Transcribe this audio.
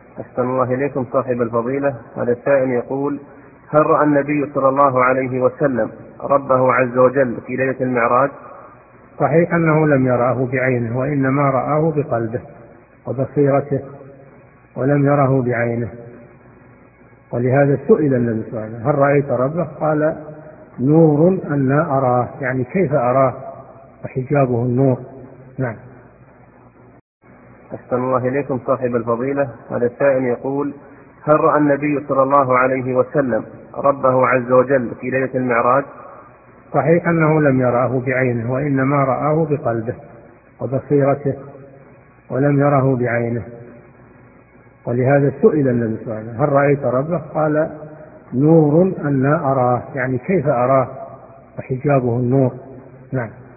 أحسن الله إليكم صاحب الفضيلة. هذا السائل يقول: هل رأى النبي صلى الله عليه وسلم ربه عز وجل في ليلة المعراج؟ صحيح أنه لم يراه بعينه، وإنما رآه بقلبه وبصيرته، ولم يره بعينه. ولهذا سئل النبي صلى الله عليه وسلم: هل رأيت ربه؟ قال: نور أنا أراه، يعني كيف أراه وحجابه النور. نعم. أحسن الله إليكم صاحب الفضيلة. هذا السائل يقول: هل رأى النبي صلى الله عليه وسلم ربه عز وجل في ليلة المعراج؟ صحيح أنه لم يراه بعينه، وإنما رآه بقلبه وبصيرته، ولم يره بعينه. ولهذا سئل النبي صلى الله عليه وسلم: هل رأيت ربه؟ قال: نور أنا أراه، يعني كيف أراه وحجابه النور. نعم.